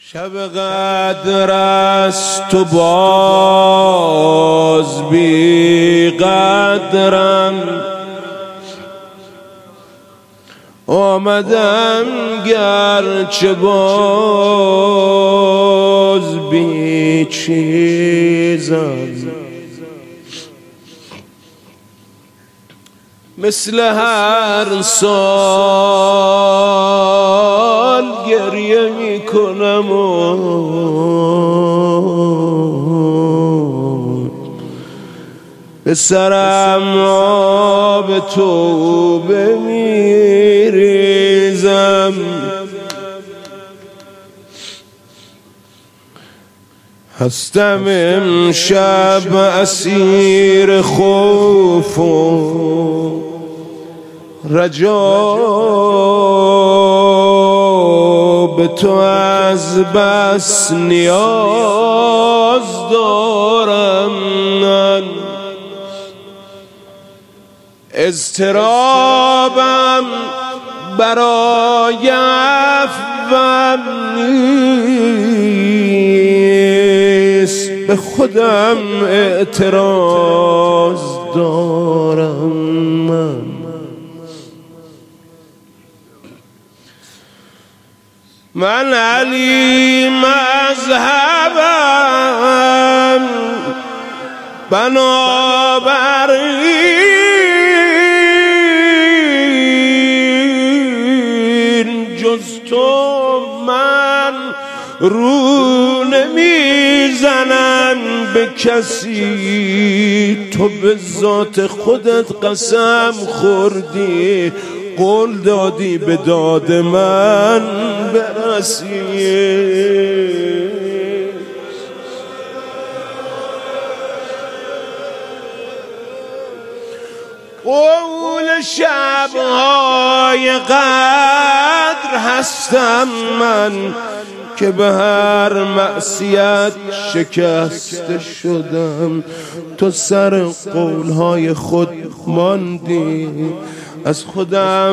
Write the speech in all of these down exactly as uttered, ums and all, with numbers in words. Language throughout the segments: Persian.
شب قدر است تو باز بی قدرم، آمدم گرچه باز بی چیزم، مثل هر سال گریه می کنم و به سرم آب توبه می ریزم. هستم امشب اسیر خوف و رجا، به تو از بس نیاز دارم من، اضطرابم برای عفوم نیست، به خودم اعتراض دارم من. من علی مذهبم، بنابراین جز تو من رو نمیزنم به کسی. تو به ذات خودت قسم خوردی، قول دادی به داد من برسی. قول شب‌های قدر هستم من که به هر معصیت شکسته شدم. تو سر قولهای خود ماندی، از خودم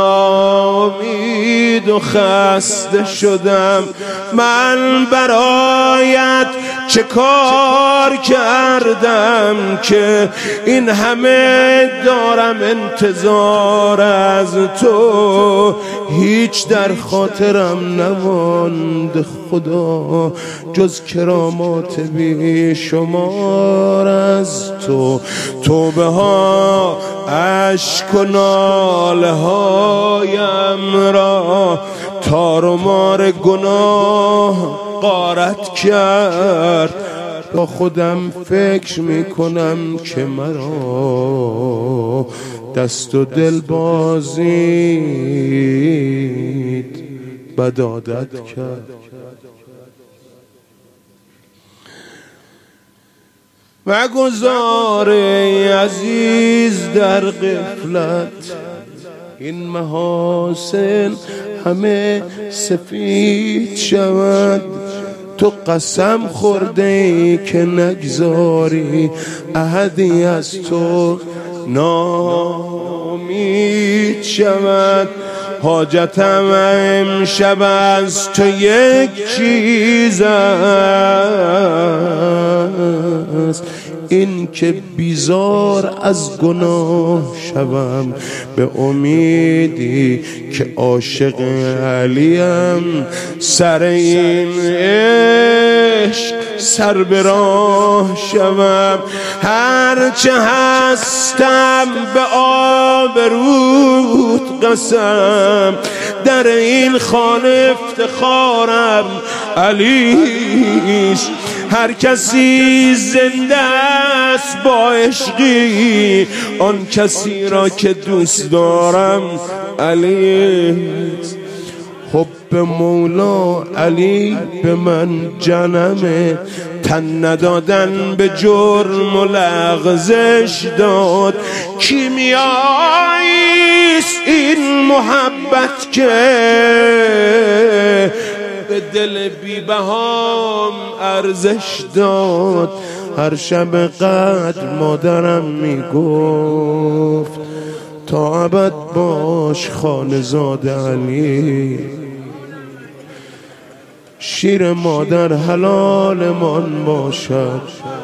ناامید و خسته شدم. من برایت چه کار کردم که این همه دارم انتظار از تو؟ هیچ در خاطرم نماند خدا جز کرامات بی شمار از تو. توبه ها اشک و ناله هایم را تار و مار گناه غارت کرد. با خودم فکر میکنم که مرا دست و دل بازید بد عادت کرد. مگذار ای عزیز در غفلت این محاسن همه سفید شود. تو قسم خورده ای که نگذاری احدی از تو ناامید شود. حاجتم امشب از تو یک چیز است، این که بیزار از گناه شوم به امیدی که عاشق علیم. سر این عشق سر به راه شوم. هرچه هستم به آبروت قسم، در این خانه افتخارم علیست. هر کسی زنده است با عشقی، آن کسی را که دوست دارم علیست. حب مولا علی به من جنمه، تن ندادن به جرم و لغزش داد. کیمیاییست این محبت که به دل بی بهام ارزش داد. هر شب قدر مادرم میگفت تا ابد باش خانه‌زاد علی. شیر مادر حلالمان باشد،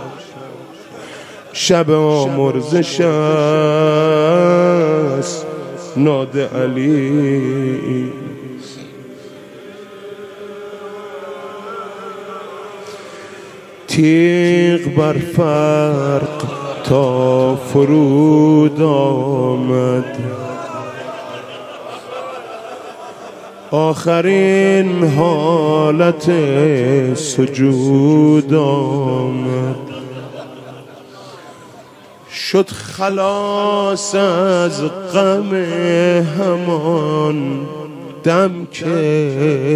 شب آمرزش است ناد علی. تیغ بر فرق تا فرود آمد، آخرین حالت سجود آمد. شد خلاص از غم همان دم که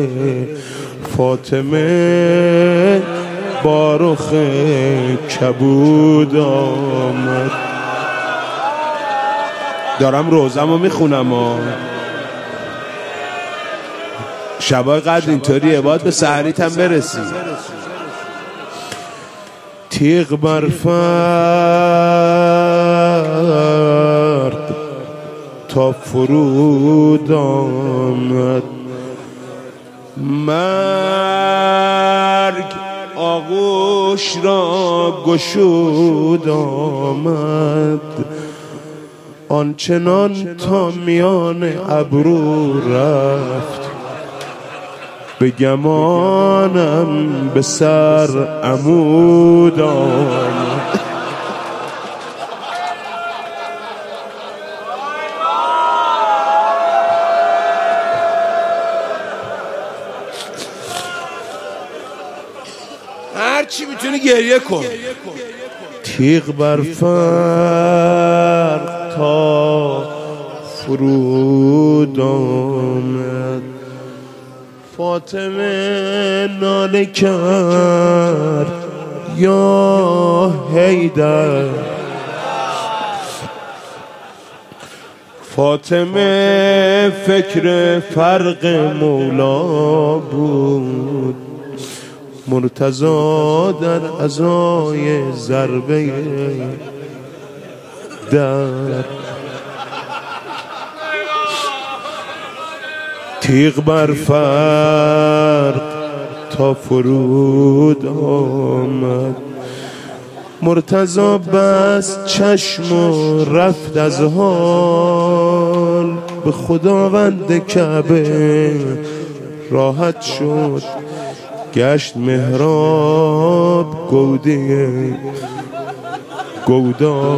فاطمه با رخ کبود آمد. دارم روزمو میخونم ها، شبای قدر اینطوریه، باید به سحریت هم برسی. تیغ بر فرد تا فرود آمد، مرگ آغوش را گشود آمد. آنچنان تا میان ابرو رفت، به گمانم به سر عمود آمد. هر چی میتونی گریه کن. تیغ بر فرق تا فرود آمد، فاطمه ناله کرد یا حیدر. فاطمه فکر فرق مولا بود، مرتضی در ازای ضربه در. تیغ بر فرق تا فرود آمد، مرتضی بست چشم و رفت از حال، به خداوند کعبه راحت شد، گشت محراب گوده گودا.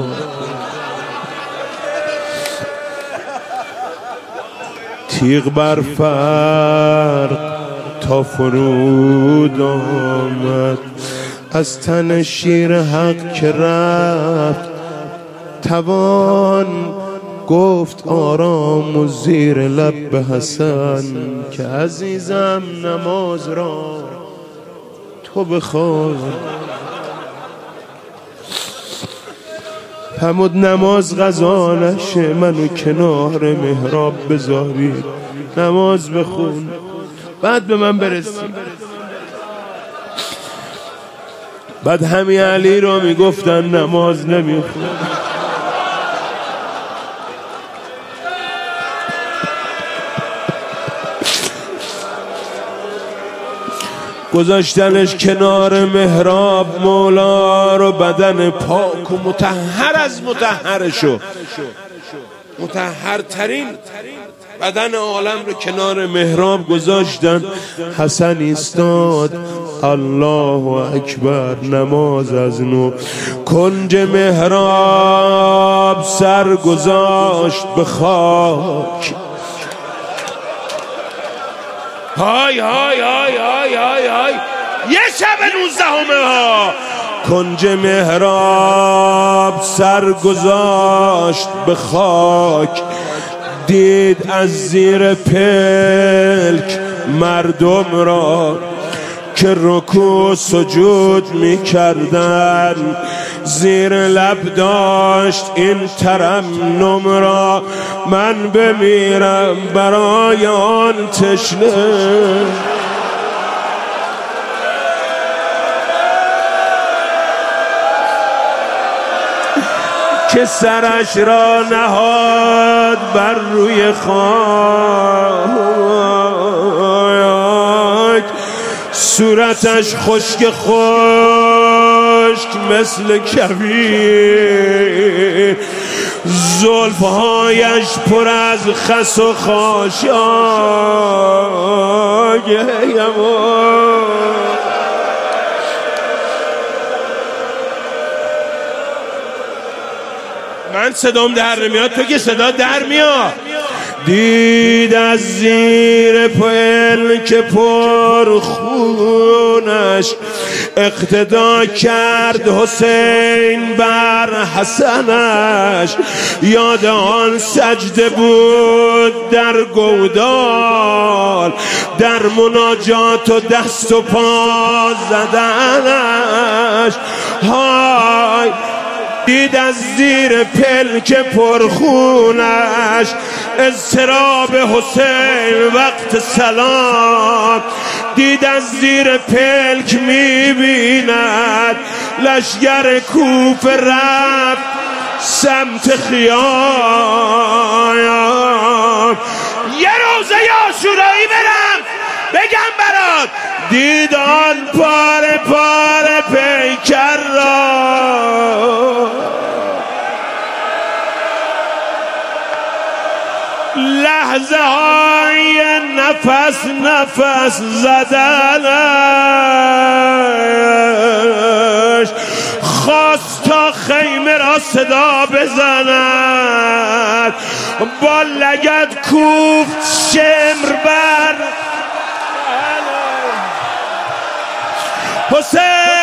تیغ بر فرق تا فرود آمد، از تن شیر حق که رفت توان گفت آرام و زیر لب به حسن که عزیزم نماز را تو بخوان. فرمود نماز غذا نشه، منو کنار محراب بذارید نماز بخون بعد به من برسی. بعد همین علی رو میگفتن نماز نمیخون. گذاشتنش کنار محراب، مولا رو بدن پاک و مطهر از مطهرشو، مطهرترین بدن عالم رو کنار محراب گذاشتن. حسن ایستاد الله اکبر، نماز از نو کنج محراب سر گذاشت به خاک. های های های های های های یه شب نوزدهمه ها، کنج محراب سر گذاشت به خاک، دید از زیر پلک مردم را که رکوع سجود می کردن، زیر لب داشت این ترنم را من بمیرم برای آن تشنه. که سرش را نهاد بر روی خاک، صورتش خشک خشک مثل کویر، زلفهایش پر از خس و خاشاک. من صدام در نمیاد، تو که صدا در میاد. دید از زیر پلک پر خونش، اقتدا کرد حسین بر حسنش. یاد آن سجده بود در گودال، در مناجات و دست و پا زدنش. های دید از زیر پلک پرخونش، اضطراب حسین وقت سلام. دید از زیر پلک میبیند لشگر کوفه رفت سمت خیام. یه روزه عاشورایی برم بگم برات، دید آن پاره پاره پیکر را، لحظه های نفس نفس زدنش. خواست تا خیمه را صدا بزند، با لگد کوفت شمر بر حسین.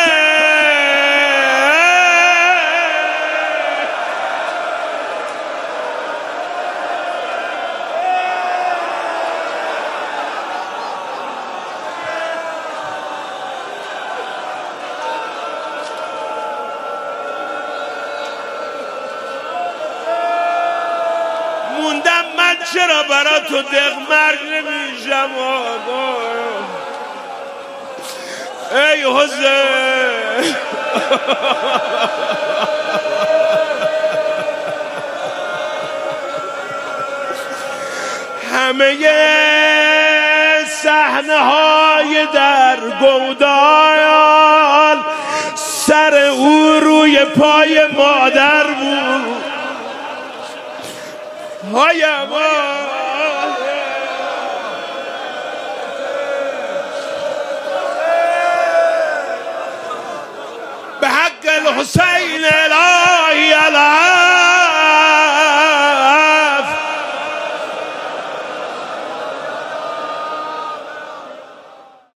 موندم من چرا برا تو دق مرگ نمیشم. ای حسین همه صحنه های در گودال، سر او روی پای مادر بود. های ما به حق الحسین